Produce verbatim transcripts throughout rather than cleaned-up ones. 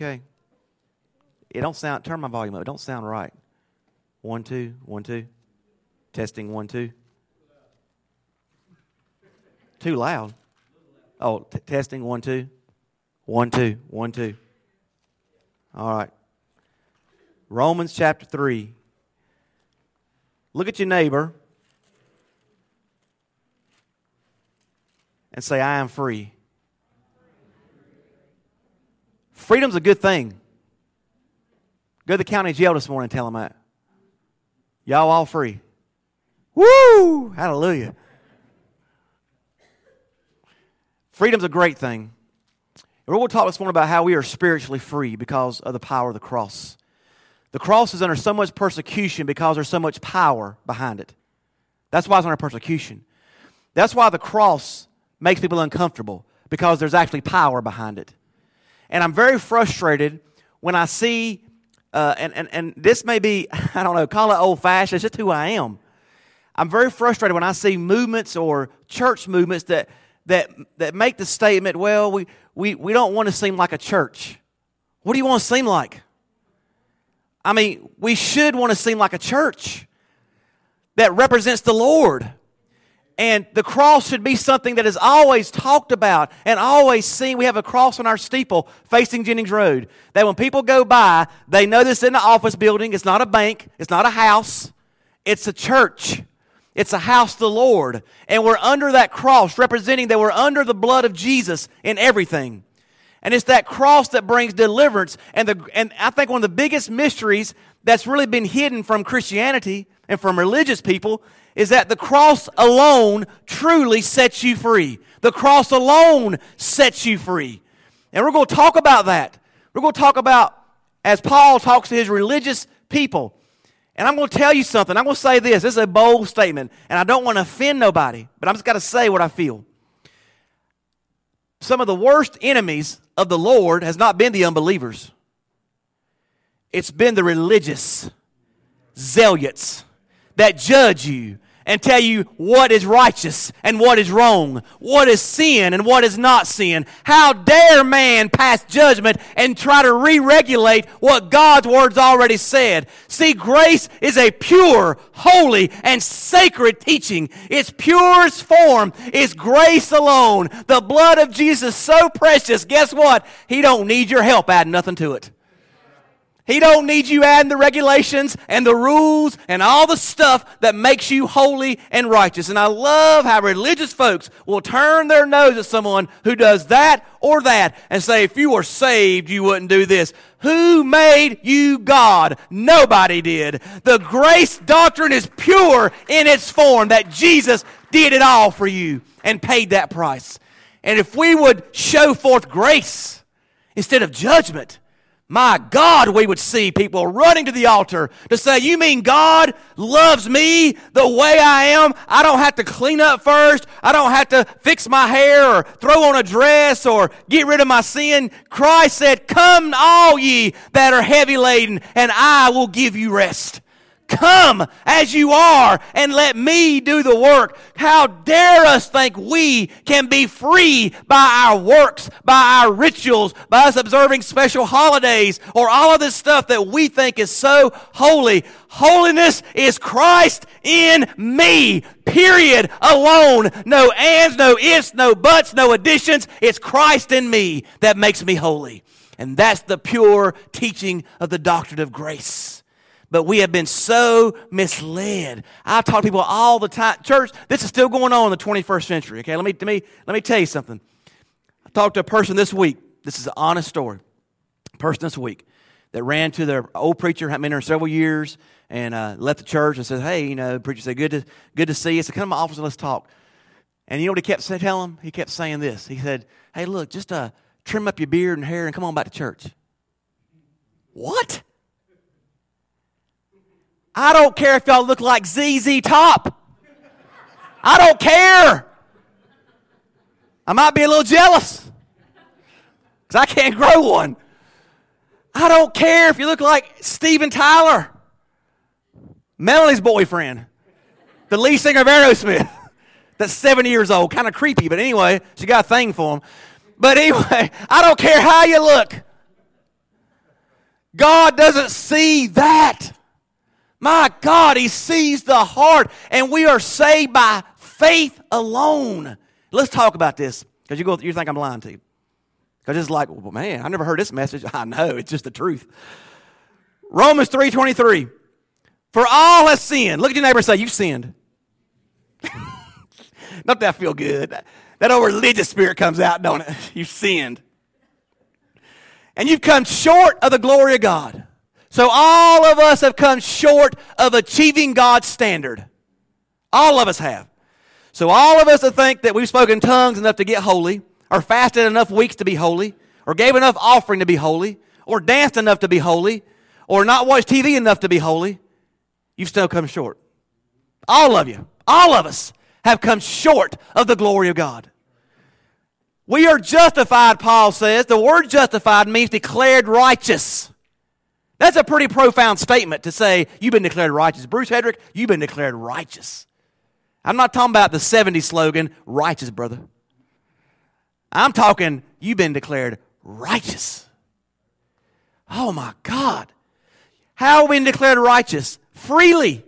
Okay. It don't sound, turn my volume up. It don't sound right. One, two, one, two. Testing, one, two. Too loud. Oh, t- testing, one, two. One, two, one, two. All right. Romans chapter three. Look at your neighbor and say, I am free. Freedom's a good thing. Go to the county jail this morning and tell them that. Y'all all free. Woo! Hallelujah. Freedom's a great thing. And we're going to talk this morning about how we are spiritually free because of the power of the cross. The cross is under so much persecution because there's so much power behind it. That's why it's under persecution. That's why the cross makes people uncomfortable, because there's actually power behind it. And I'm very frustrated when I see, uh, and, and, and this may be, I don't know, call it old-fashioned, it's just who I am. I'm very frustrated when I see movements or church movements that that that make the statement, well, we, we, we don't want to seem like a church. What do you want to seem like? I mean, we should want to seem like a church that represents the Lord. And the cross should be something that is always talked about and always seen. We have a cross on our steeple facing Jennings Road, that when people go by, they know this isn't an office building. It's not a bank. It's not a house. It's a church. It's a house of the Lord. And we're under that cross, representing that we're under the blood of Jesus in everything. And it's that cross that brings deliverance. And, the, and I think one of the biggest mysteries that's really been hidden from Christianity and from religious people is that the cross alone truly sets you free. The cross alone sets you free. And we're going to talk about that. We're going to talk about, as Paul talks to his religious people. And I'm going to tell you something. I'm going to say this. This is a bold statement. And I don't want to offend nobody, but I'm just got to say what I feel. Some of the worst enemies of the Lord has not been the unbelievers. It's been the religious zealots that judge you and tell you what is righteous and what is wrong, what is sin and what is not sin. How dare man pass judgment and try to re-regulate what God's Word's already said. See, grace is a pure, holy, and sacred teaching. Its purest form is grace alone. The blood of Jesus is so precious, guess what? He don't need your help adding nothing to it. He don't need you adding the regulations and the rules and all the stuff that makes you holy and righteous. And I love how religious folks will turn their nose at someone who does that or that and say, if you were saved, you wouldn't do this. Who made you God? Nobody did. The grace doctrine is pure in its form, that Jesus did it all for you and paid that price. And if we would show forth grace instead of judgment, my God, we would see people running to the altar to say, you mean God loves me the way I am? I don't have to clean up first. I don't have to fix my hair or throw on a dress or get rid of my sin. Christ said, come all ye that are heavy laden, and I will give you rest. Come as you are and let me do the work. How dare us think we can be free by our works, by our rituals, by us observing special holidays, or all of this stuff that we think is so holy. Holiness is Christ in me, period, alone. No ands, no ifs, no buts, no additions. It's Christ in me that makes me holy. And that's the pure teaching of the doctrine of grace. But we have been so misled. I talk to people all the time. Church, this is still going on in the twenty-first century. Okay, let me let me let me tell you something. I talked to a person this week. This is an honest story. A person this week that ran to their old preacher, hadn't been there several years, and uh, left the church and said, "Hey, you know, preacher said, good to good to see you. So come to my office and let's talk." And you know what he kept saying? Tell him. He kept saying this. He said, "Hey, look, just uh, trim up your beard and hair and come on back to church." What? I don't care if y'all look like Z Z Top. I don't care. I might be a little jealous because I can't grow one. I don't care if you look like Steven Tyler, Melanie's boyfriend, the lead singer of Aerosmith, that's seventy years old, kind of creepy, but anyway, she got a thing for him. But anyway, I don't care how you look. God doesn't see that. My God, He sees the heart, and we are saved by faith alone. Let's talk about this, because you go, you think I'm lying to you. Because it's like, well, man, I never heard this message. I know, it's just the truth. Romans three twenty-three. For all have sinned. Look at your neighbor and say, you've sinned. Don't that feel good? That old religious spirit comes out, don't it? You've sinned. And you've come short of the glory of God. So all of us have come short of achieving God's standard. All of us have. So all of us that think that we've spoken tongues enough to get holy, or fasted enough weeks to be holy, or gave enough offering to be holy, or danced enough to be holy, or not watched T V enough to be holy, you've still come short. All of you, all of us have come short of the glory of God. We are justified, Paul says. The word justified means declared righteous. That's a pretty profound statement to say, you've been declared righteous. Bruce Hedrick, you've been declared righteous. I'm not talking about the seventies slogan, righteous, brother. I'm talking, you've been declared righteous. Oh, my God. How have we been declared righteous? Freely.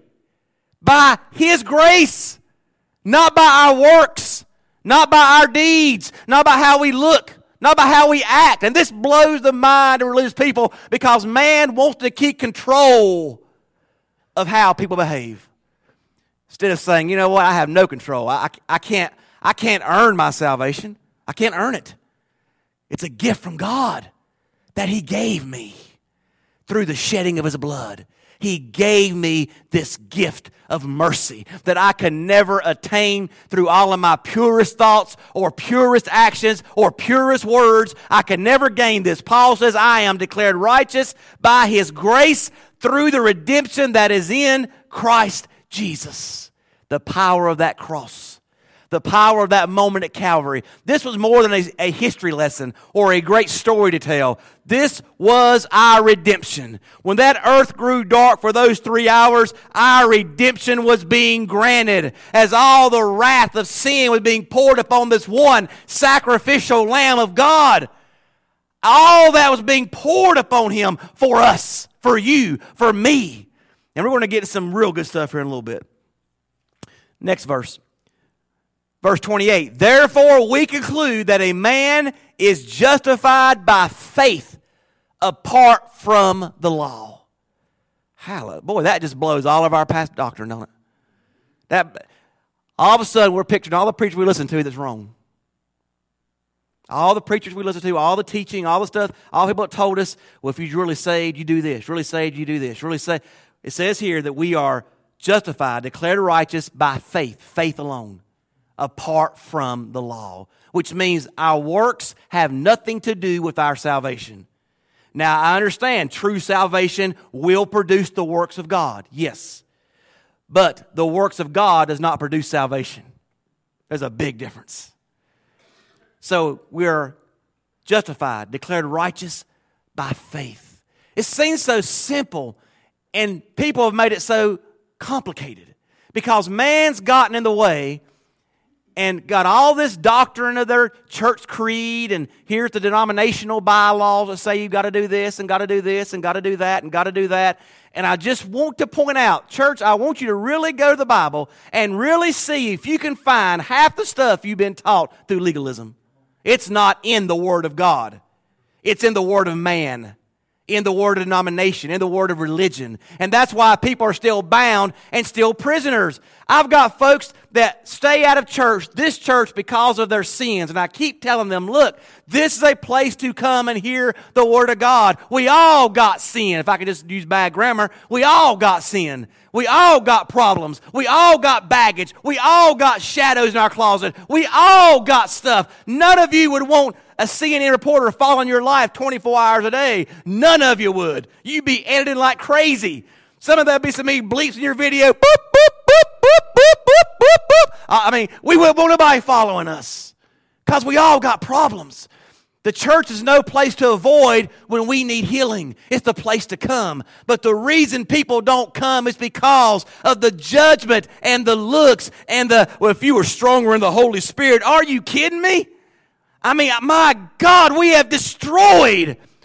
By His grace. Not by our works. Not by our deeds. Not by how we look. Not by how we act. And this blows the mind of religious people because man wants to keep control of how people behave. Instead of saying, you know what, I have no control. I, I, I, can't, I can't earn my salvation. I can't earn it. It's a gift from God that He gave me through the shedding of His blood. He gave me this gift of mercy that I could never attain through all of my purest thoughts or purest actions or purest words. I could never gain this. Paul says, I am declared righteous by His grace through the redemption that is in Christ Jesus. The power of that cross. The power of that moment at Calvary. This was more than a, a history lesson or a great story to tell. This was our redemption. When that earth grew dark for those three hours, our redemption was being granted as all the wrath of sin was being poured upon this one sacrificial Lamb of God. All that was being poured upon Him for us, for you, for me. And we're going to get to some real good stuff here in a little bit. Next verse. Verse twenty-eight, therefore we conclude that a man is justified by faith apart from the law. Hallelujah. Boy, that just blows all of our past doctrine, don't it? That, all of a sudden we're picturing all the preachers we listen to that's wrong. All the preachers we listen to, all the teaching, all the stuff, all the people that told us, well, if you're really saved, you do this. Really saved, you do this. Really saved. It says here that we are justified, declared righteous by faith, faith alone. Apart from the law, which means our works have nothing to do with our salvation. Now, I understand true salvation will produce the works of God, yes. But the works of God does not produce salvation. There's a big difference. So we are justified, declared righteous by faith. It seems so simple, and people have made it so complicated because man's gotten in the way and got all this doctrine of their church creed, and here's the denominational bylaws that say you've got to do this, and got to do this, and got to do that, and got to do that. And I just want to point out, church, I want you to really go to the Bible and really see if you can find half the stuff you've been taught through legalism. It's not in the Word of God. It's in the Word of man, in the word of denomination, in the word of religion. And that's why people are still bound and still prisoners. I've got folks that stay out of church, this church, because of their sins. And I keep telling them, look, this is a place to come and hear the Word of God. We all got sin. If I could just use bad grammar, we all got sin. We all got problems. We all got baggage. We all got shadows in our closet. We all got stuff. None of you would want a C N N reporter following your life twenty-four hours a day. None of you would. You'd be editing like crazy. Some of that would be some of me bleeps in your video. Boop, boop, boop, boop, boop, boop, boop, boop. I mean, we wouldn't want nobody following us because we all got problems. The church is no place to avoid when we need healing. It's the place to come. But the reason people don't come is because of the judgment and the looks and the, well, if you were stronger in the Holy Spirit, are you kidding me? I mean, my God, we have destroyed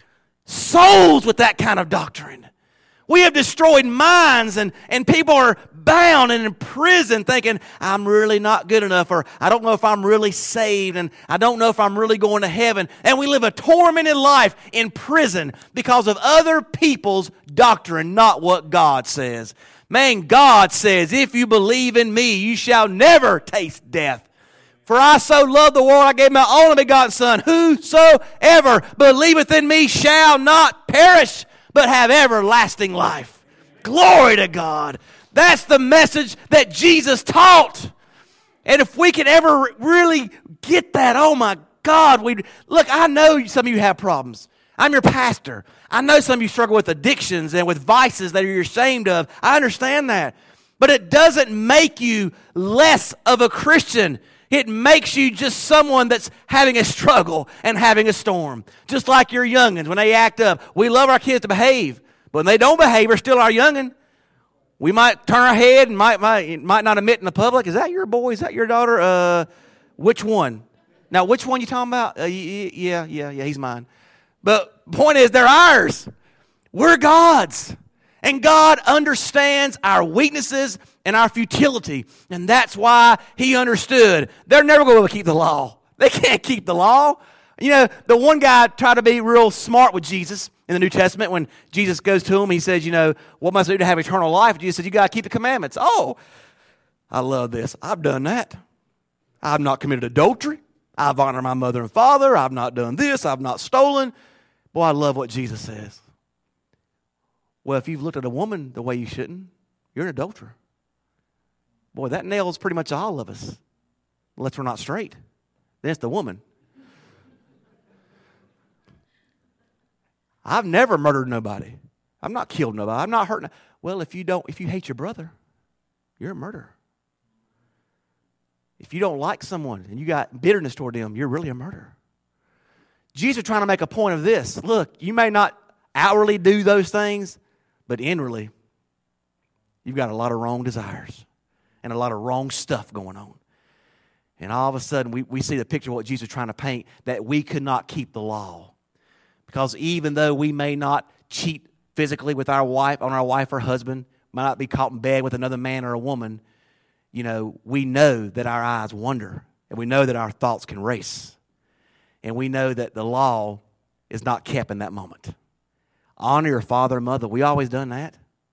souls with that kind of doctrine. We have destroyed minds, and, and people are bound and in prison thinking, I'm really not good enough, or I don't know if I'm really saved, and I don't know if I'm really going to heaven. And we live a tormented life in prison because of other people's doctrine, not what God says. Man, God says, if you believe in me, you shall never taste death. For I so loved the world, I gave my only begotten Son. Whosoever believeth in me shall not perish, but have everlasting life. Glory to God. That's the message that Jesus taught. And if we could ever really get that, oh my God, we look, I know some of you have problems. I'm your pastor. I know some of you struggle with addictions and with vices that you're ashamed of. I understand that. But it doesn't make you less of a Christian. It makes you just someone that's having a struggle and having a storm. Just like your youngins, when they act up. We love our kids to behave, but when they don't behave, they're still our youngin. We might turn our head and might, might, might not admit in the public, is that your boy, is that your daughter? Uh, which one? Now, which one you talking about? Uh, yeah, yeah, yeah, he's mine. But point is, they're ours. We're God's. And God understands our weaknesses and our futility. And that's why He understood they're never going to keep the law. They can't keep the law. You know, the one guy tried to be real smart with Jesus in the New Testament. When Jesus goes to him, he says, you know, what must I do to have eternal life? Jesus said, you got to keep the commandments. Oh, I love this. I've done that. I've not committed adultery. I've honored my mother and father. I've not done this. I've not stolen. Boy, I love what Jesus says. Well, if you've looked at a woman the way you shouldn't, you're an adulterer. Boy, that nails pretty much all of us. Unless we're not straight. Then it's the woman. I've never murdered nobody. I've not killed nobody. I've not hurt nobody. Well, if you don't, if you hate your brother, you're a murderer. If you don't like someone and you got bitterness toward them, you're really a murderer. Jesus is trying to make a point of this. Look, you may not outwardly do those things, but inwardly, you've got a lot of wrong desires and a lot of wrong stuff going on. And all of a sudden, we, we see the picture of what Jesus is trying to paint, that we could not keep the law. Because even though we may not cheat physically with our wife, on our wife or husband, might not be caught in bed with another man or a woman, you know, we know that our eyes wander, and we know that our thoughts can race. And we know that the law is not kept in that moment. Honor your father and mother. We always done that.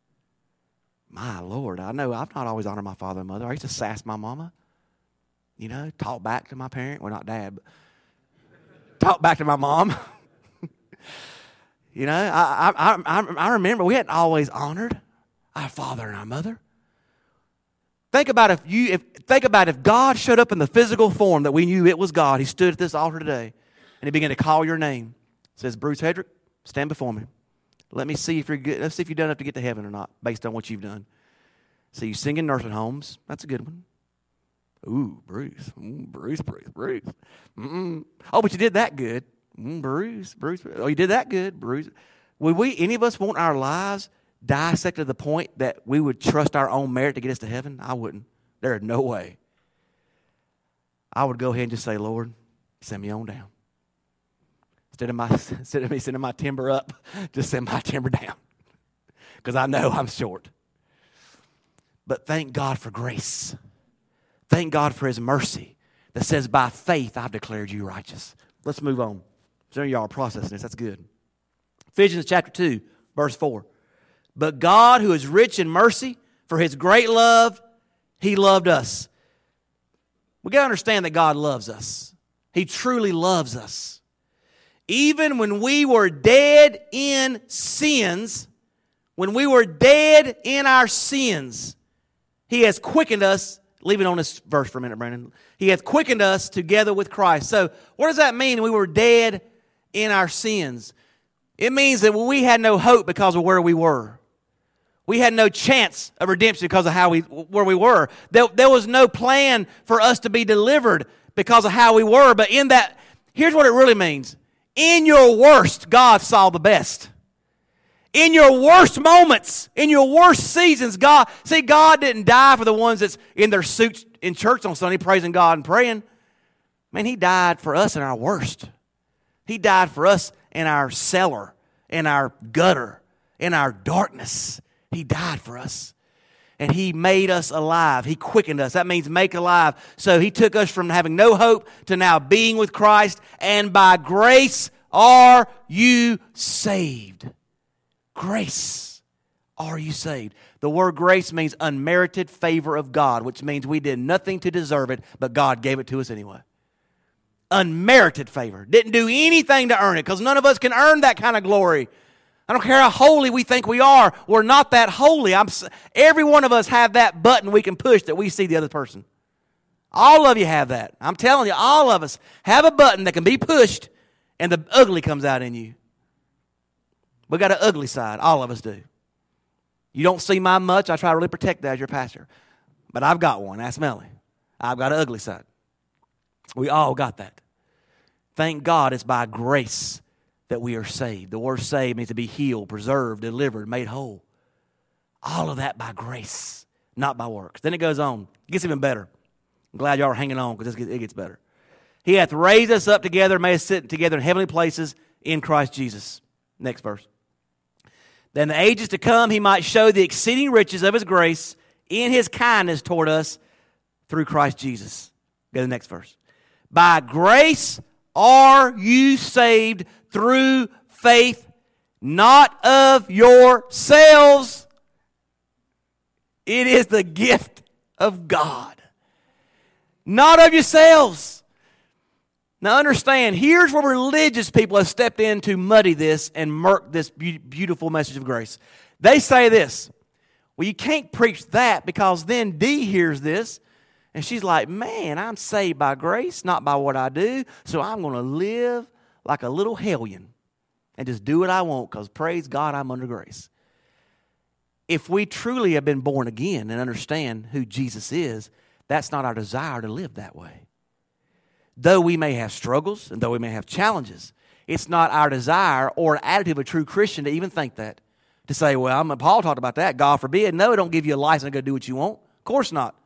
My Lord, I know I've not always honored my father and mother. I used to sass my mama. You know, talk back to my parent. Well, not dad, but talk back to my mom. You know, I, I, I, I remember we hadn't always honored our father and our mother. Think about if you if think about if God showed up in the physical form that we knew it was God. He stood at this altar today and He began to call your name. Says, Bruce Hedrick, stand before me. Let me see if you're good. Let's see if you've done enough to get to heaven or not, based on what you've done. So you sing in nursing homes. That's a good one. Ooh, Bruce. Ooh, Bruce, Bruce, Bruce. Mm-mm. Oh, but you did that good. Mm, Bruce, Bruce. Oh, you did that good, Bruce. Would we, any of us, want our lives dissected to the point that we would trust our own merit to get us to heaven? I wouldn't. There is no way. I would go ahead and just say, Lord, send me on down. Instead of, my, instead of me sending my timber up, just send my timber down. Because I know I'm short. But thank God for grace. Thank God for His mercy that says, by faith I've declared you righteous. Let's move on. Some of y'all are processing this. That's good. Ephesians chapter two, verse four. But God, who is rich in mercy, for His great love, He loved us. We got to understand that God loves us. He truly loves us. Even when we were dead in sins, when we were dead in our sins, He has quickened us. Leave it on this verse for a minute, Brandon. He hath quickened us together with Christ. So what does that mean? We were dead in our sins. It means that we had no hope because of where we were. We had no chance of redemption because of how we where we were. There, there was no plan for us to be delivered because of how we were. But in that, here's what it really means. In your worst, God saw the best. In your worst moments, in your worst seasons, God, see, God didn't die for the ones that's in their suits in church on Sunday praising God and praying. Man, He died for us in our worst. He died for us in our cellar, in our gutter, in our darkness. He died for us. And He made us alive. He quickened us. That means make alive. So He took us from having no hope to now being with Christ. And by grace are you saved. Grace are you saved. The word grace means unmerited favor of God, which means we did nothing to deserve it, but God gave it to us anyway. Unmerited favor. Didn't do anything to earn it, because none of us can earn that kind of glory. I don't care how holy we think we are. We're not that holy. I'm, every one of us have that button we can push that we see the other person. All of you have that. I'm telling you, all of us have a button that can be pushed and the ugly comes out in you. We got an ugly side. All of us do. You don't see mine much. I try to really protect that as your pastor. But I've got one. Ask Melly. I've got an ugly side. We all got that. Thank God it's by grace that we are saved. The word saved means to be healed, preserved, delivered, made whole. All of that by grace, not by works. Then it goes on. It gets even better. I'm glad y'all are hanging on because it gets better. He hath raised us up together, made us sit together in heavenly places in Christ Jesus. Next verse. Then the ages to come He might show the exceeding riches of His grace in His kindness toward us through Christ Jesus. Go to the next verse. By grace are you saved through faith, not of yourselves. It is the gift of God. Not of yourselves. Now understand, here's where religious people have stepped in to muddy this and murk this be- beautiful message of grace. They say this, well, you can't preach that because then Dee hears this and she's like, man, I'm saved by grace, not by what I do, so I'm going to live like a little hellion and just do what I want because praise God, I'm under grace. If we truly have been born again and understand who Jesus is, that's not our desire to live that way. Though we may have struggles and though we may have challenges, it's not our desire or attitude of a true Christian to even think that. To say, well, I'm, Paul talked about that. God forbid. No, it don't give you a license to go do what you want. Of course not.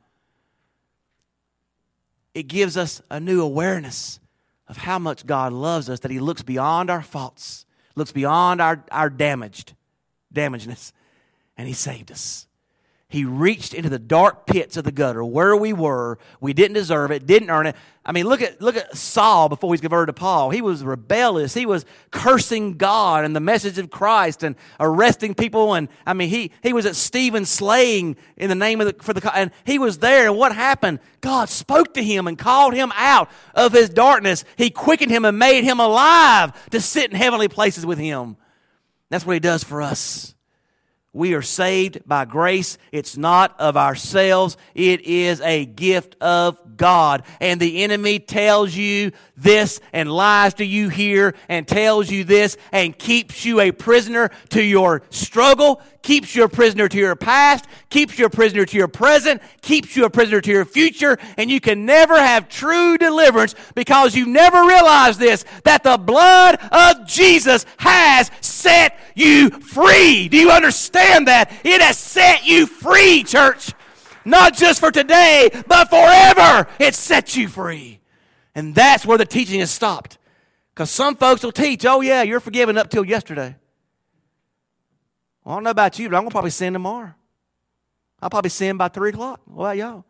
It gives us a new awareness of how much God loves us, that He looks beyond our faults, looks beyond our, our damaged, damagedness, and He saved us. He reached into the dark pits of the gutter where we were. We didn't deserve it, didn't earn it. I mean, look at look at Saul before he's converted to Paul. He was rebellious. He was cursing God and the message of Christ and arresting people. And I mean, he he was at Stephen slaying in the name of the for the and he was there. And what happened? God spoke to him and called him out of his darkness. He quickened him and made him alive to sit in heavenly places with Him. That's what He does for us. We are saved by grace. It's not of ourselves. It is a gift of God. And the enemy tells you this and lies to you here and tells you this and keeps you a prisoner to your struggle, keeps you a prisoner to your past, keeps you a prisoner to your present, keeps you a prisoner to your future, and you can never have true deliverance because you never realized this, that the blood of Jesus has set you free. Do you understand that? It has set you free, church. Not just for today, but forever. It sets you free. And that's where the teaching has stopped. Because some folks will teach, oh yeah, you're forgiven up till yesterday. Well, I don't know about you, but I'm going to probably sin tomorrow. I'll probably sin by three o'clock. What about y'all?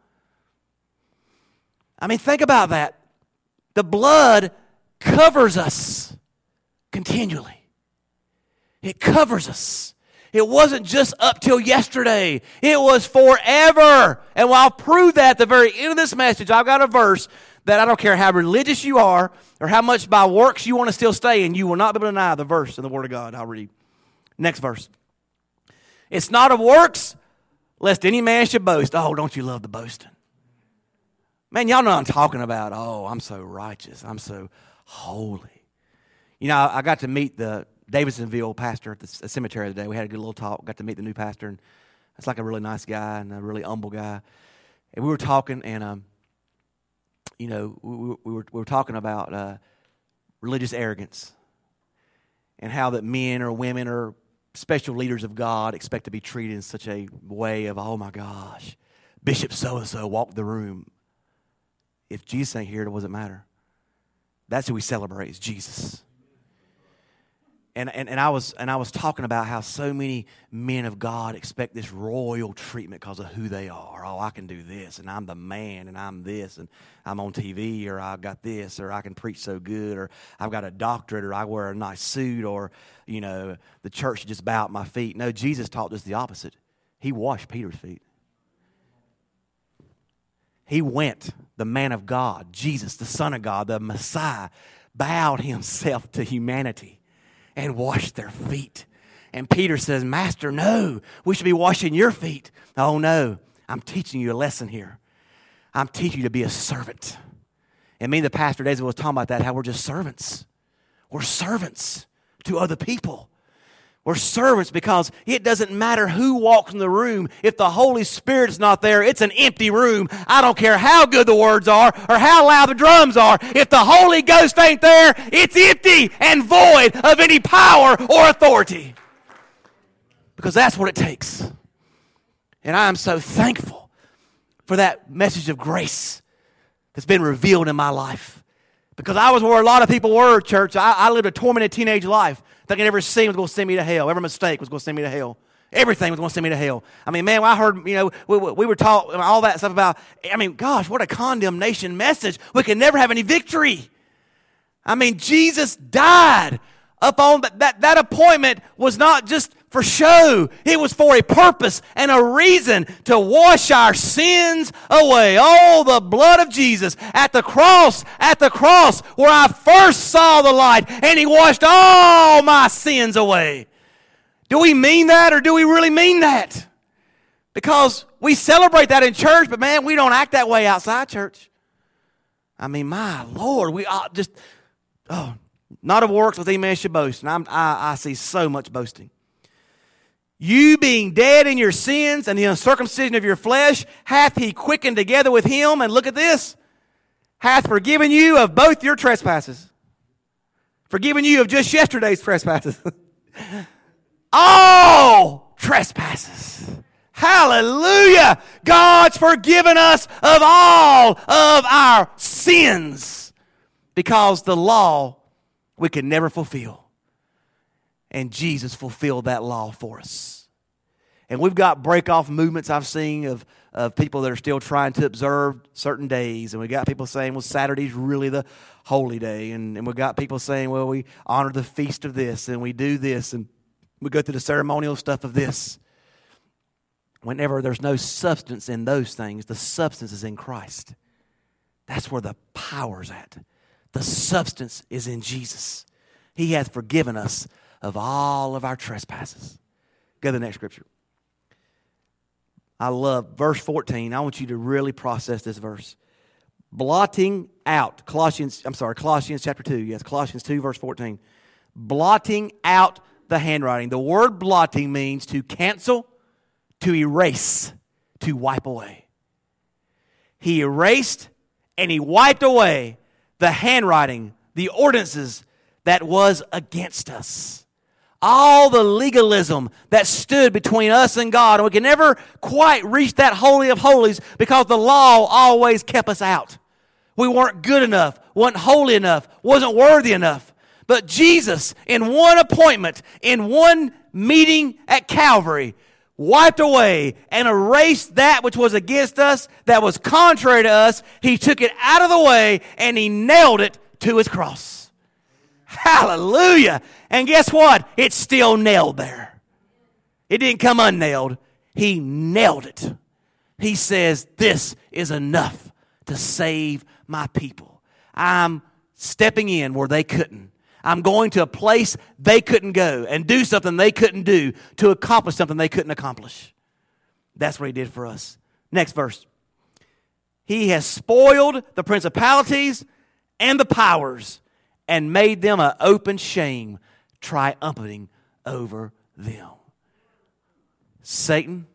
I mean, think about that. The blood covers us continually. It covers us. It wasn't just up till yesterday. It was forever. And I'll prove that at the very end of this message. I've got a verse that I don't care how religious you are or how much by works you want to still stay in, you will not be able to deny the verse in the Word of God. I'll read. Next verse. It's not of works, lest any man should boast. Oh, don't you love the boasting? Man, y'all know what I'm talking about. Oh, I'm so righteous. I'm so holy. You know, I got to meet the Davidsonville pastor at the cemetery today. We had a good little talk. Got to meet the new pastor, and it's like a really nice guy and a really humble guy. And we were talking, and um, you know, we, we were we were talking about uh, religious arrogance and how that men or women or special leaders of God expect to be treated in such a way of, oh my gosh, Bishop so and so walked the room. If Jesus ain't here, it doesn't matter. That's who we celebrate, is Jesus. And, and, and, I was, and I was talking about how so many men of God expect this royal treatment because of who they are. Oh, I can do this, and I'm the man, and I'm this, and I'm on T V, or I've got this, or I can preach so good, or I've got a doctorate, or I wear a nice suit, or, you know, the church should just bow at my feet. No, Jesus taught us the opposite. He washed Peter's feet. He went, the man of God, Jesus, the Son of God, the Messiah, bowed himself to humanity and washed their feet. And Peter says, Master, no, we should be washing your feet. Oh, no, I'm teaching you a lesson here. I'm teaching you to be a servant. And me and the pastor David was talking about that, how we're just servants. We're servants to other people. We're servants because it doesn't matter who walks in the room. If the Holy Spirit's not there, it's an empty room. I don't care how good the words are or how loud the drums are. If the Holy Ghost ain't there, it's empty and void of any power or authority. Because that's what it takes. And I am so thankful for that message of grace that's been revealed in my life. Because I was where a lot of people were, church. I, I lived a tormented teenage life. Thinking every sin was going to send me to hell. Every mistake was going to send me to hell. Everything was going to send me to hell. I mean, man, I heard, you know, we, we were taught all that stuff about, I mean, gosh, what a condemnation message. We can never have any victory. I mean, Jesus died up on that, that, that appointment was not just for show. It was for a purpose and a reason to wash our sins away. Oh, the blood of Jesus at the cross, at the cross where I first saw the light, and he washed all my sins away. Do we mean that, or do we really mean that? Because we celebrate that in church, but man, we don't act that way outside church. I mean, my Lord, we ought just, oh, not of works with any man should boast. And I'm, I, I see so much boasting. You being dead in your sins and the uncircumcision of your flesh, hath he quickened together with him, and look at this, hath forgiven you of both your trespasses. Forgiven you of just yesterday's trespasses. All trespasses. Hallelujah. God's forgiven us of all of our sins because the law we could never fulfill. And Jesus fulfilled that law for us. And we've got break-off movements I've seen of, of people that are still trying to observe certain days. And we got people saying, well, Saturday's really the holy day. And, and we got people saying, well, we honor the feast of this, and we do this, and we go through the ceremonial stuff of this. Whenever there's no substance in those things, the substance is in Christ. That's where the power's at. The substance is in Jesus. He hath forgiven us of all of our trespasses. Go to the next scripture. I love verse fourteen. I want you to really process this verse. Blotting out, Colossians, I'm sorry, Colossians chapter two. Yes, Colossians two, verse fourteen. Blotting out the handwriting. The word blotting means to cancel, to erase, to wipe away. He erased and he wiped away the handwriting, the ordinances that was against us. All the legalism that stood between us and God. And we can never quite reach that holy of holies because the law always kept us out. We weren't good enough, wasn't holy enough, wasn't worthy enough. But Jesus, in one appointment, in one meeting at Calvary, wiped away and erased that which was against us, that was contrary to us. He took it out of the way and he nailed it to his cross. Hallelujah. And guess what? It's still nailed there. It didn't come unnailed. He nailed it. He says, this is enough to save my people. I'm stepping in where they couldn't. I'm going to a place they couldn't go and do something they couldn't do to accomplish something they couldn't accomplish. That's what he did for us. Next verse. He has spoiled the principalities and the powers and made them an open shame, triumphing over them. Satan,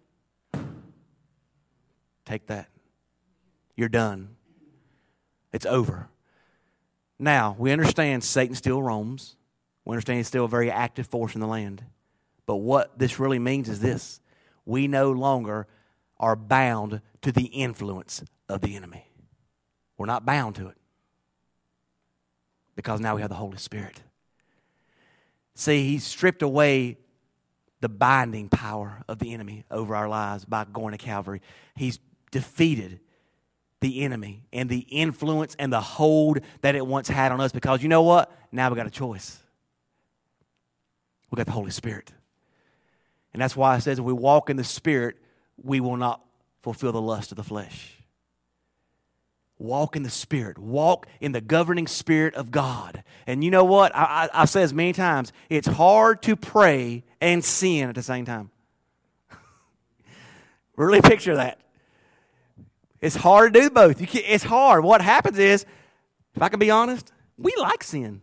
take that. You're done. It's over. Now, we understand Satan still roams. We understand he's still a very active force in the land. But what this really means is this. We no longer are bound to the influence of the enemy. We're not bound to it. Because now we have the Holy Spirit. See, He stripped away the binding power of the enemy over our lives by going to Calvary. He's defeated the enemy and the influence and the hold that it once had on us, because you know what? Now we got a choice. We got the Holy Spirit. And that's why it says if we walk in the Spirit, we will not fulfill the lust of the flesh. Walk in the Spirit. Walk in the governing Spirit of God. And you know what? I, I, I've said this many times. It's hard to pray and sin at the same time. Really picture that. It's hard to do both. You can't, it's hard. What happens is, if I can be honest, we like sin.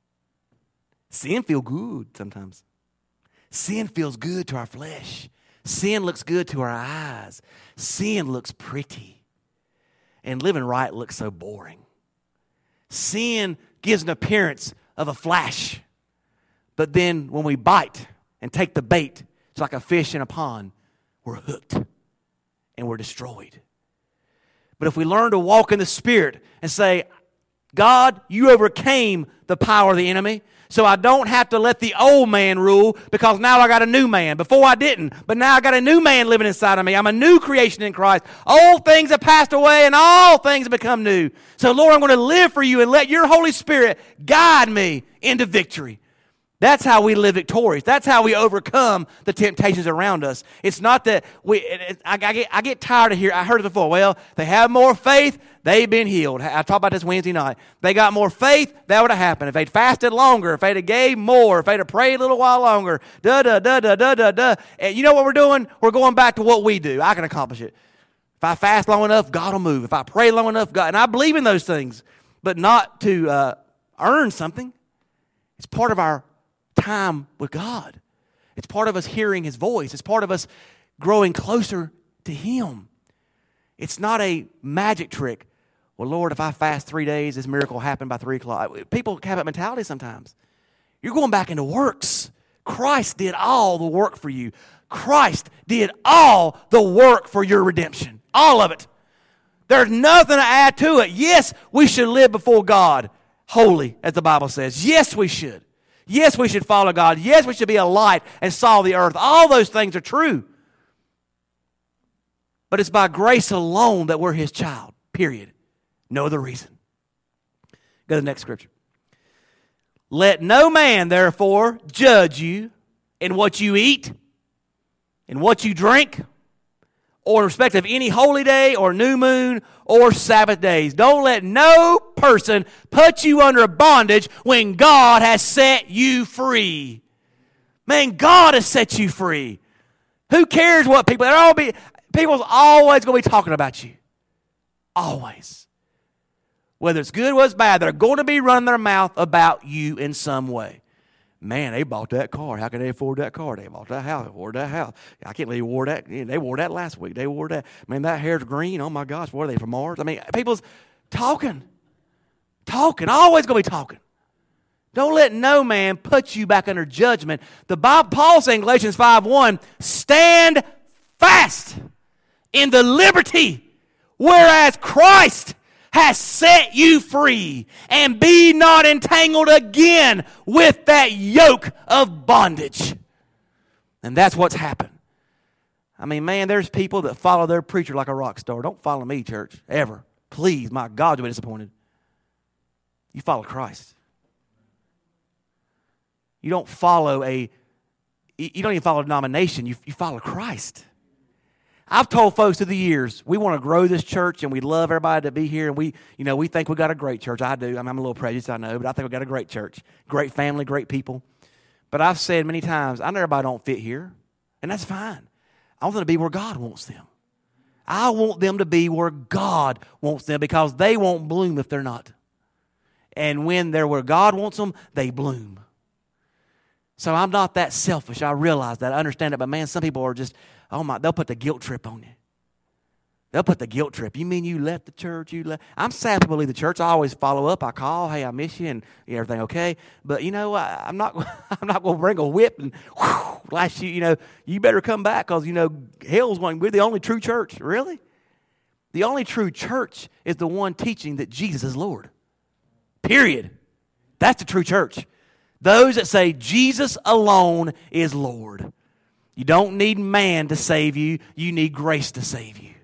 Sin feels good sometimes. Sin feels good to our flesh. Sin looks good to our eyes. Sin looks pretty. And living right looks so boring. Sin gives an appearance of a flash. But then when we bite and take the bait, it's like a fish in a pond, we're hooked and we're destroyed. But if we learn to walk in the Spirit and say, God, you overcame the power of the enemy, so I don't have to let the old man rule, because now I got a new man. Before I didn't, but now I got a new man living inside of me. I'm a new creation in Christ. Old things have passed away and all things have become new. So Lord, I'm going to live for you and let your Holy Spirit guide me into victory. That's how we live victorious. That's how we overcome the temptations around us. It's not that we, it, it, I, I, get, I get tired of hearing, I heard it before, well, they have more faith, they've been healed. I talked about this Wednesday night. They got more faith, that would have happened. If they'd fasted longer, if they'd have gave more, if they'd have prayed a little while longer, da, da, da, da, da, da, da. And you know what we're doing? We're going back to what we do. I can accomplish it. If I fast long enough, God will move. If I pray long enough, God, and I believe in those things, but not to uh, earn something. It's part of our time with God. It's part of us hearing His voice. It's part of us growing closer to Him. It's not a magic trick. Well, Lord, if I fast three days, this miracle will happen by three o'clock. People have that mentality sometimes. You're going back into works. Christ did all the work for you. Christ did all the work for your redemption. All of it. There's nothing to add to it. Yes, we should live before God holy, as the Bible says. Yes, we should. Yes, we should follow God. Yes, we should be a light and salt of the earth. All those things are true. But it's by grace alone that we're His child. Period. No other reason. Go to the next scripture. Let no man, therefore, judge you in what you eat, in what you drink, or in respect of any holy day or new moon or Sabbath days. Don't let no person put you under bondage when God has set you free. Man, God has set you free. Who cares what people, they're all be, people's always going to be talking about you. Always. Whether it's good or it's bad, they're going to be running their mouth about you in some way. Man, they bought that car. How can they afford that car? They bought that house. They afford that house. I can't believe they wore that. They wore that last week. They wore that. Man, that hair's green. Oh, my gosh. What are they, from Mars? I mean, people's talking. Talking. Always going to be talking. Don't let no man put you back under judgment. The Bible, Paul saying in Galatians five one, stand fast in the liberty whereas Christ has set you free, and be not entangled again with that yoke of bondage. And that's what's happened. I mean, man, there's people that follow their preacher like a rock star. Don't follow me, church, ever. Please, my God, you'll be disappointed. You follow Christ. You don't follow a, you don't even follow a denomination. You, you follow Christ. I've told folks through the years, we want to grow this church and we love everybody to be here. And we, you know, we think we got a great church. I do. I mean, I'm a little prejudiced, I know, but I think we got a great church. Great family, great people. But I've said many times, I know everybody don't fit here. And that's fine. I want them to be where God wants them. I want them to be where God wants them, because they won't bloom if they're not. And when they're where God wants them, they bloom. So I'm not that selfish. I realize that. I understand it. But man, some people are just, oh my, they'll put the guilt trip on you. They'll put the guilt trip. You mean you left the church? You left? I'm sad people leave the church. I always follow up. I call, hey, I miss you, and everything okay. But you know, I, I'm not. I'm not going to bring a whip and whew, lash you. You know, you better come back, because you know hell's going. We're the only true church, really. The only true church is the one teaching that Jesus is Lord. Period. That's the true church. Those that say Jesus alone is Lord. You don't need man to save you. You need grace to save you.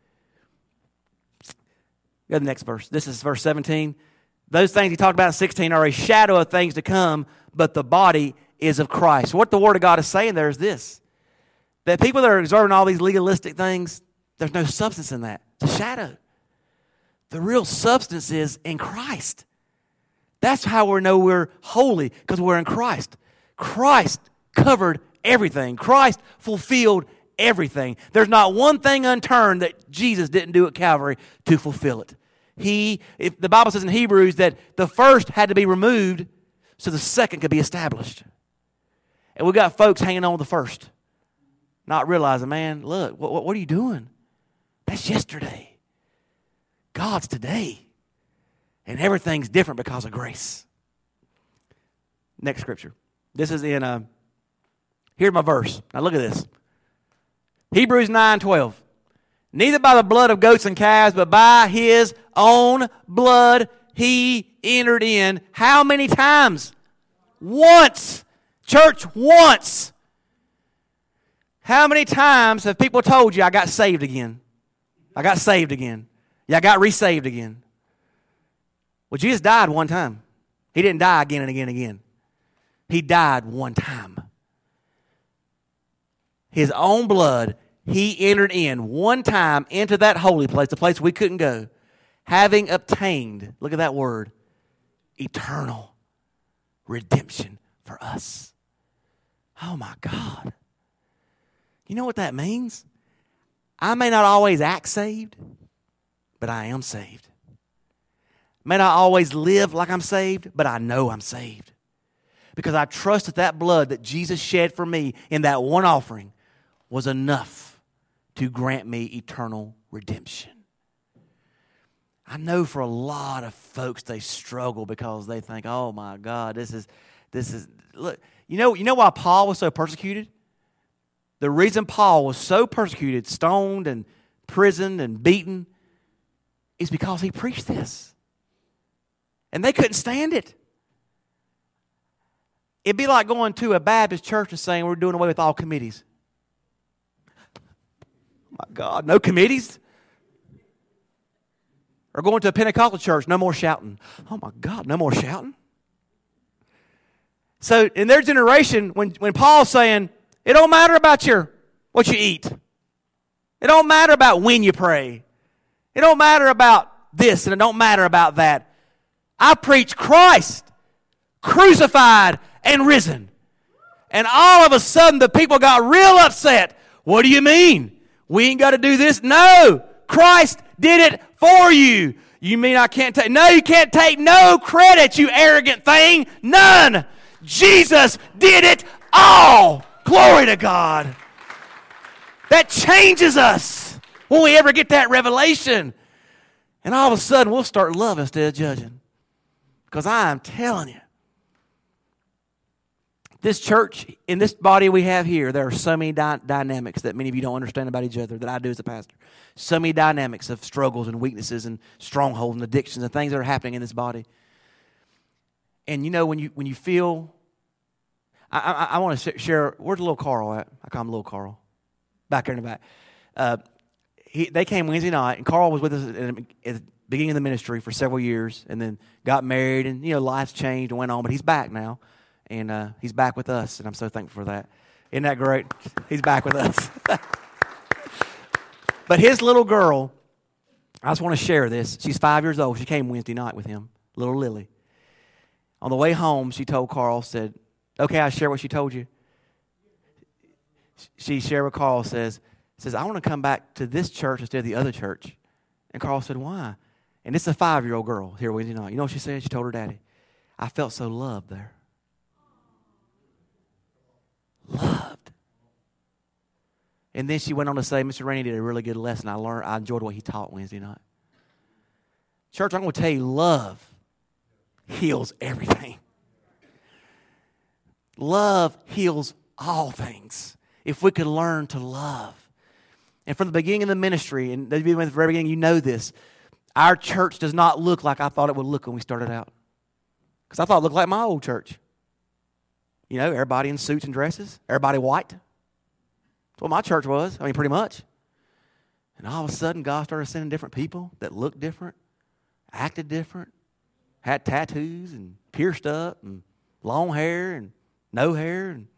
Go to the next verse. This is verse seventeen. Those things he talked about in sixteen are a shadow of things to come, but the body is of Christ. What the Word of God is saying there is this, that people that are exerting all these legalistic things, there's no substance in that. It's a shadow. The real substance is in Christ. That's how we know we're holy, because we're in Christ. Christ covered everything. Christ fulfilled everything. There's not one thing unturned that Jesus didn't do at Calvary to fulfill it. He, if the Bible says in Hebrews that the first had to be removed so the second could be established. And we got folks hanging on the first, not realizing, man, look, what, what are you doing? That's yesterday. God's today. And everything's different because of grace. Next scripture. This is in, uh, here's my verse. Now look at this. Hebrews nine twelve. Neither by the blood of goats and calves, but by his own blood he entered in. How many times? Once. Church, once. How many times have people told you, I got saved again? I got saved again. Yeah, I got resaved again. Well, Jesus died one time. He didn't die again and again and again. He died one time. His own blood, he entered in one time into that holy place, the place we couldn't go, having obtained, look at that word, eternal redemption for us. Oh my God. You know what that means? I may not always act saved, but I am saved. May not always live like I'm saved, but I know I'm saved. Because I trust that that blood that Jesus shed for me in that one offering was enough to grant me eternal redemption. I know for a lot of folks they struggle because they think, oh my God, this is, this is, look, you know, you know why Paul was so persecuted? The reason Paul was so persecuted, stoned and imprisoned and beaten is because he preached this. And they couldn't stand it. It'd be like going to a Baptist church and saying we're doing away with all committees. Oh my God, no committees? Or going to a Pentecostal church, no more shouting. Oh my God, no more shouting? So in their generation, when, when Paul's saying, it don't matter about your what you eat. It don't matter about when you pray. It don't matter about this and it don't matter about that. I preach Christ, crucified and risen. And all of a sudden the people got real upset. What do you mean? We ain't got to do this? No, Christ did it for you. You mean I can't take? No, you can't take no credit, you arrogant thing. None. Jesus did it all. Glory to God. That changes us when we ever get that revelation. And all of a sudden we'll start loving instead of judging. Because I am telling you, this church, in this body we have here, there are so many dy- dynamics that many of you don't understand about each other that I do as a pastor. So many dynamics of struggles and weaknesses and strongholds and addictions and things that are happening in this body. And you know, when you when you feel, I, I, I want to share, where's little Carl at? I call him little Carl. Back there in the back. Uh, he, they came Wednesday night, and Carl was with us at, at beginning of the ministry for several years, and then got married, and you know, life's changed and went on, but he's back now, and uh, he's back with us, and I'm so thankful for that. Isn't that great? He's back with us. But his little girl, I just want to share this. She's five years old. She came Wednesday night with him, little Lily. On the way home, she told Carl, said, okay, I share what she told you. She shared with Carl, says, says, I want to come back to this church instead of the other church. And Carl said, why? And it's a five-year-old girl here Wednesday night. You know what she said? She told her daddy, I felt so loved there. Loved. And then she went on to say, Mister Rainey did a really good lesson. I learned, I enjoyed what he taught Wednesday night. Church, I'm going to tell you, love heals everything. Love heals all things. If we could learn to love. And from the beginning of the ministry, and those of you from the very beginning, you know this, our church does not look like I thought it would look when we started out. Because I thought it looked like my old church. You know, everybody in suits and dresses, everybody white. That's what my church was. I mean, pretty much. And all of a sudden, God started sending different people that looked different, acted different, had tattoos and pierced up and long hair and no hair and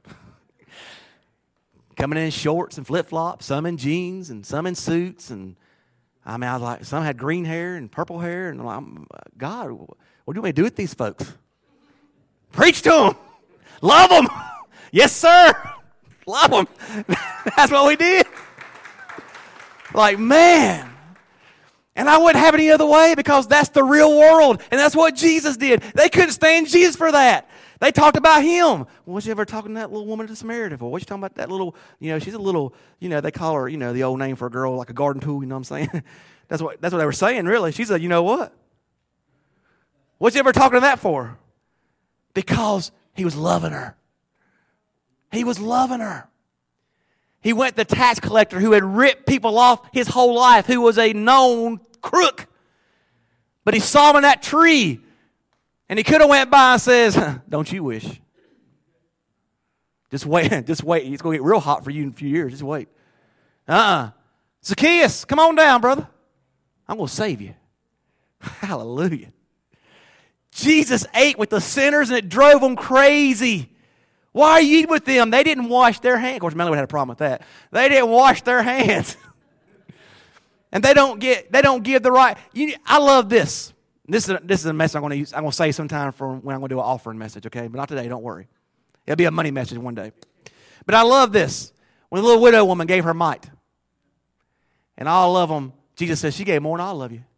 coming in shorts and flip-flops, some in jeans and some in suits. And I mean, I was like, some had green hair and purple hair. And I'm like, God, what do we do with these folks? Preach to them. Love them. Yes, sir. Love them. That's what we did. Like, man. And I wouldn't have it any other way because that's the real world. And that's what Jesus did. They couldn't stand Jesus for that. They talked about him. Well, was you ever talking to that little woman at the Samaritan for? What you talking about that little, you know, she's a little, you know, they call her, you know, the old name for a girl, like a garden tool, you know what I'm saying? that's what that's what they were saying, really. She said, you know what? What you ever talking to that for? Because he was loving her. He was loving her. He went to the tax collector who had ripped people off his whole life, who was a known crook. But he saw him in that tree. And he could have went by and says, don't you wish? Just wait. Just wait. It's going to get real hot for you in a few years. Just wait. Uh-uh. Zacchaeus, come on down, brother. I'm going to save you. Hallelujah. Jesus ate with the sinners and it drove them crazy. Why are you eating with them? They didn't wash their hands. Of course, Melanie would have had a problem with that. They didn't wash their hands. And they don't get, they don't give the right. You, I love this. This is, a, this is a message I'm going to use. I'm going to say sometime for when I'm going to do an offering message, okay? But not today, don't worry. It'll be a money message one day. But I love this. When the little widow woman gave her mite. And all of them, Jesus says, she gave more than all of you.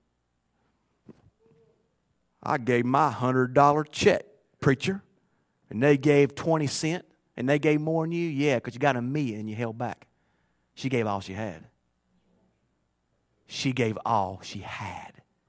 I gave my one hundred dollar check, preacher. And they gave twenty cents. And they gave more than you? Yeah, because you got a me and you held back. She gave all she had. She gave all she had.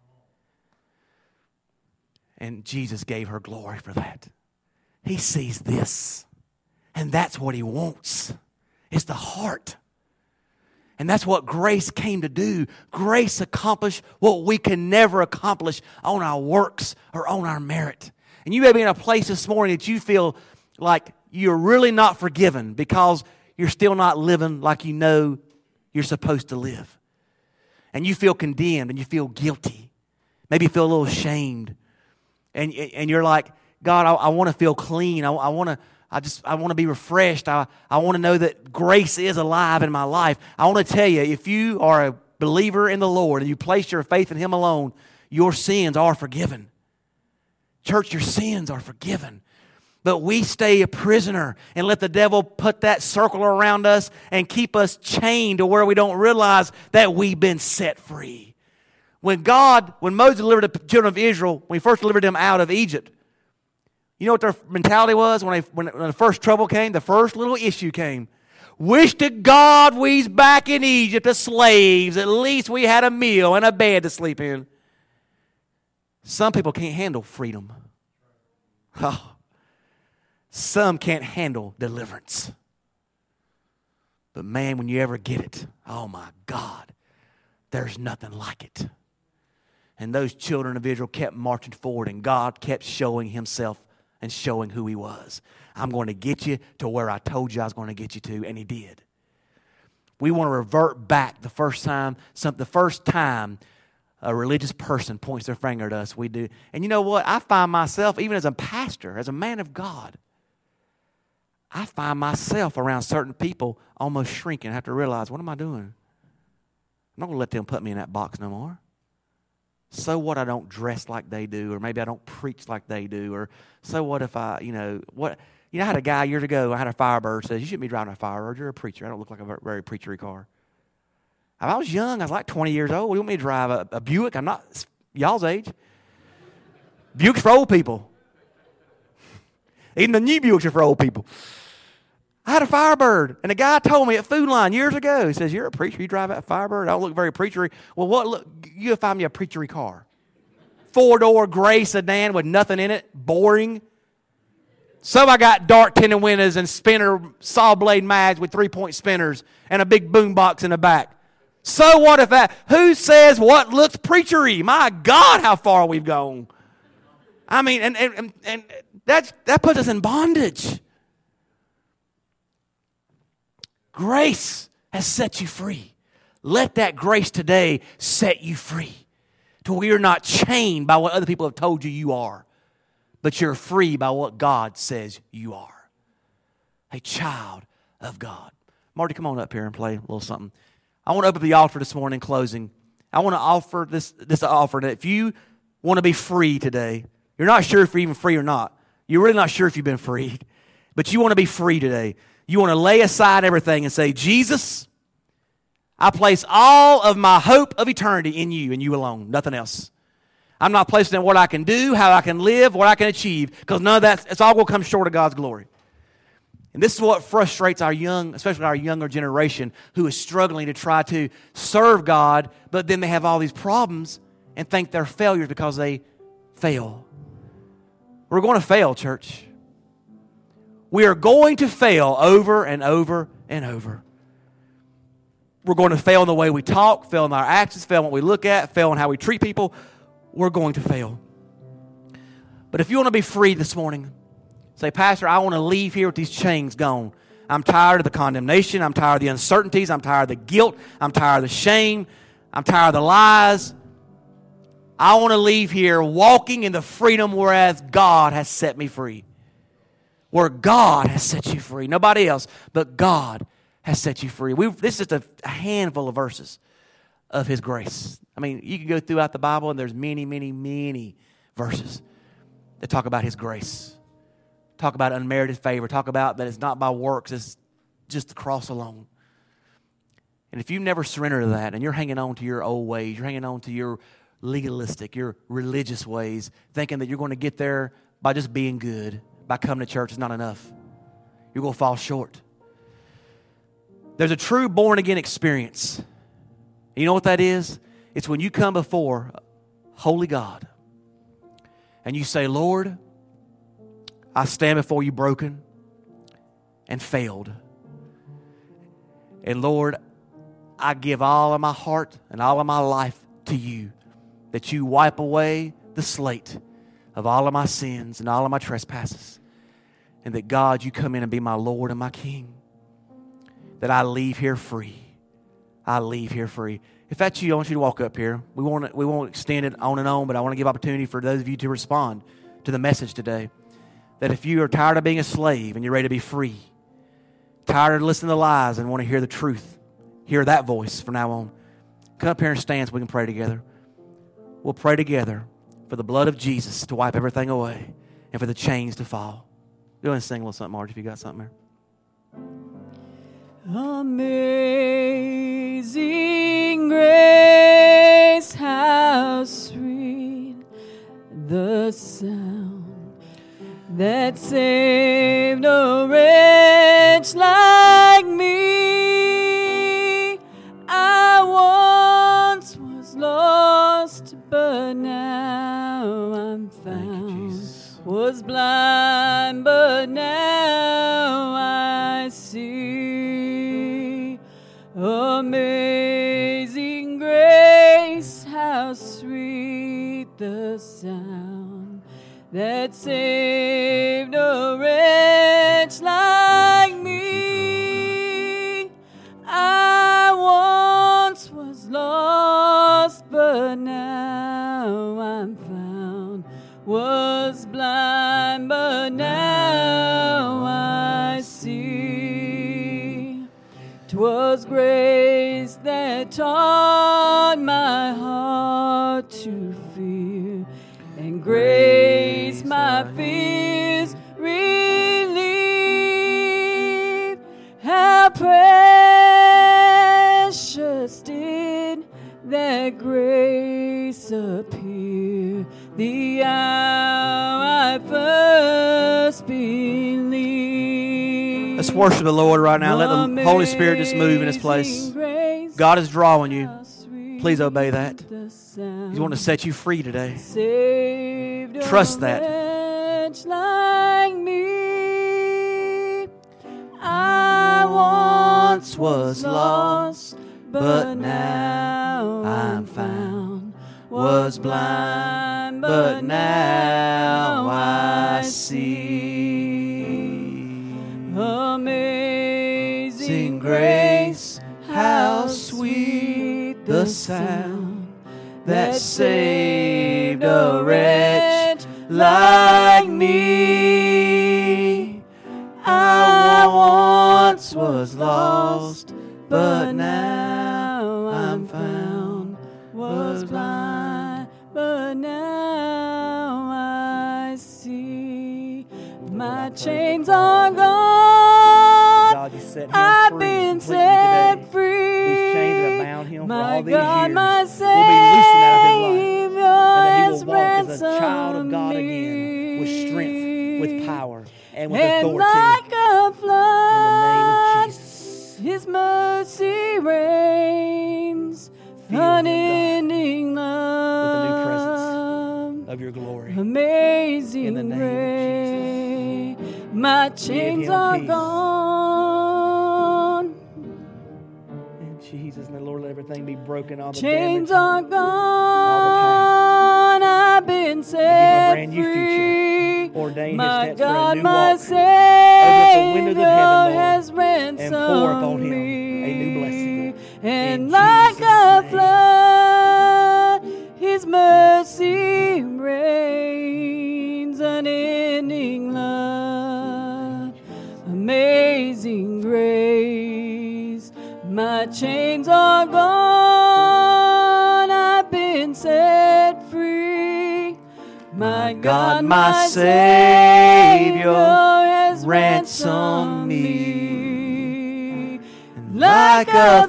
And Jesus gave her glory for that. He sees this. And that's what he wants. It's the heart. And that's what grace came to do. Grace accomplished what we can never accomplish on our works or on our merit. And you may be in a place this morning that you feel like you're really not forgiven because you're still not living like you know you're supposed to live. And you feel condemned and you feel guilty. Maybe you feel a little ashamed. And, and you're like, God, I, I want to feel clean. I, I want to I just I want to be refreshed. I, I want to know that grace is alive in my life. I want to tell you, if you are a believer in the Lord and you place your faith in him alone, your sins are forgiven. Church, your sins are forgiven. But we stay a prisoner and let the devil put that circle around us and keep us chained to where we don't realize that we've been set free. When God, when Moses delivered the children of Israel, when he first delivered them out of Egypt, you know what their mentality was when, they, when, when the first trouble came, the first little issue came? Wish to God we's back in Egypt as slaves. At least we had a meal and a bed to sleep in. Some people can't handle freedom. Oh. Some can't handle deliverance. But man, when you ever get it, oh my God, there's nothing like it. And those children of Israel kept marching forward, and God kept showing himself and showing who he was. I'm going to get you to where I told you I was going to get you to, and he did. We want to revert back the first time, some, the first time a religious person points their finger at us, we do. And you know what? I find myself, even as a pastor, as a man of God, I find myself around certain people almost shrinking. I have to realize, what am I doing? I'm not going to let them put me in that box no more. So what I don't dress like they do, or maybe I don't preach like they do, or so what if I, you know, what, you know, I had a guy years ago, I had a Firebird, says, you shouldn't be driving a Firebird, you're a preacher. I don't look like a very preachery car. If I was young, I was like twenty years old, you want me to drive a, a Buick? I'm not y'all's age. Buick's for old people. Even the new Buicks are for old people. I had a Firebird, and a guy told me at Food Line years ago, he says, you're a preacher, you drive that Firebird? I don't look very preachery. Well, what? Look, you'll find me a preachery car. Four-door gray sedan with nothing in it, boring. So I got dark tinted windows and spinner saw blade mags with three-point spinners and a big boom box in the back. So what if that? Who says what looks preachery? My God, how far we've gone. I mean, and, and, and that, that puts us in bondage. Grace has set you free. Let that grace today set you free to where you're not chained by what other people have told you you are, but you're free by what God says you are. A child of God. Marty, come on up here and play a little something. I want to open the altar this morning in closing. I want to offer this, this offer that if you want to be free today, you're not sure if you're even free or not. You're really not sure if you've been freed, but you want to be free today. You want to lay aside everything and say, Jesus, I place all of my hope of eternity in you and you alone, nothing else. I'm not placing in what I can do, how I can live, what I can achieve, because none of that, it's all going to come short of God's glory. And this is what frustrates our young, especially our younger generation, who is struggling to try to serve God, but then they have all these problems and think they're failures because they fail. We're going to fail, church. We are going to fail over and over and over. We're going to fail in the way we talk, fail in our actions, fail in what we look at, fail in how we treat people. We're going to fail. But if you want to be free this morning, say, Pastor, I want to leave here with these chains gone. I'm tired of the condemnation. I'm tired of the uncertainties. I'm tired of the guilt. I'm tired of the shame. I'm tired of the lies. I want to leave here walking in the freedom whereas God has set me free. Where God has set you free. Nobody else, but God has set you free. We've, this is just a handful of verses of His grace. I mean, you can go throughout the Bible and there's many, many, many verses that talk about His grace. Talk about unmerited favor. Talk about that it's not by works, it's just the cross alone. And if you've never surrendered to that and you're hanging on to your old ways, you're hanging on to your legalistic, your religious ways, thinking that you're going to get there by just being good, by coming to church is not enough. You're going to fall short. There's a true born-again experience. You know what that is? It's when you come before holy God and you say, Lord, I stand before you broken and failed. And Lord, I give all of my heart and all of my life to you, that you wipe away the slate of all of my sins and all of my trespasses. And that, God, you come in and be my Lord and my King. That I leave here free. I leave here free. If that's you, I want you to walk up here. We won't, we won't extend it on and on, but I want to give opportunity for those of you to respond to the message today. That if you are tired of being a slave and you're ready to be free, tired of listening to lies and want to hear the truth, hear that voice from now on, come up here and stand so we can pray together. We'll pray together for the blood of Jesus to wipe everything away and for the chains to fall. Go ahead and sing a little something, Marge, if you got something there. Amazing grace, how sweet the sound that saved a wretch like me. I once was lost, but now I'm found. Was blind, but now I see. Amazing grace, how sweet the sound that saved a wretch like me. I once was lost, but now I'm found. Was blind, but now I see. 'Twas grace that taught my heart to fear, and grace my fears relieved. How precious did that grace appear the hour I first believed. Let's worship the Lord right now. Let the Holy Spirit just move in this place. God is drawing you. Please obey that. He's wanting to set you free today. Trust that. Like me, I once was lost, but now I'm found. Was blind, but now I see. Amazing Grace, how sweet the sound that saved a wretch like me. I once was lost, but now I'm found. Was blind, but now I see. My chains are gone. God, you set him I've free been completely set today. free. These chains that have bound him for My all these God, years my will be loosened out of his life. Savior And that he has will walk as a child of ransomed God me. again with strength, with power, and with And authority. like a In the name of flood, Jesus. His mercy reigns, Feel him, God, unending with love, the new presence of your glory. amazing In the name of grace. My chains him are peace. gone. In Jesus' name, Lord, let everything be broken. All the Chains damage. are gone. I've been a set brand new free. future. Ordain his My steps for a God, new my walk. Open up the windows Savior of heaven, Lord, has and pour upon ransomed him me. a new blessing. And In like Jesus' a name. flood, His mercy reigns, unending love, amazing grace. My chains are gone, I've been set free. My God, my Savior has ransomed me. Like a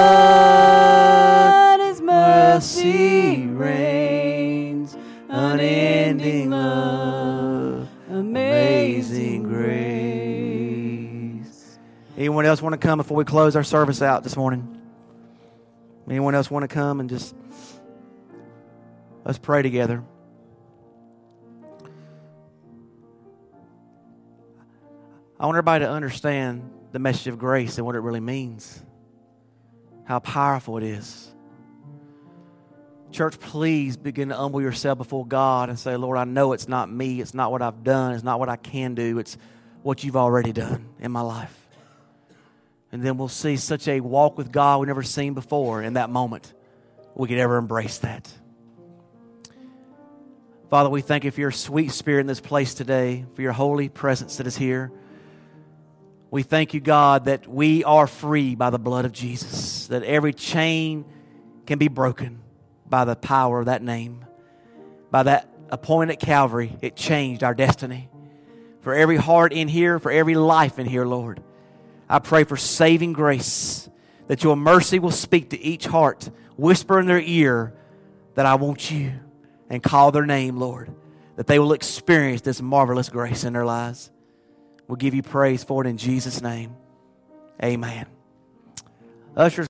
flood, His mercy reigns, unending love, amazing grace. Anyone else want to come before we close our service out this morning? Anyone else want to come and just let's pray together? I want everybody to understand the message of grace and what it really means, how powerful it is. Church, please begin to humble yourself before God and say, Lord, I know it's not me, it's not what I've done, it's not what I can do, it's what you've already done in my life. And then we'll see such a walk with God we've never seen before in that moment. We could ever embrace that. Father, we thank you for your sweet spirit in this place today, for your holy presence that is here. We thank you, God, that we are free by the blood of Jesus, that every chain can be broken by the power of that name. By that appointment at Calvary, it changed our destiny. For every heart in here, for every life in here, Lord, I pray for saving grace, that your mercy will speak to each heart, whisper in their ear that I want you, and call their name, Lord, that they will experience this marvelous grace in their lives. We'll give you praise for it in Jesus' name. Amen. Ushers.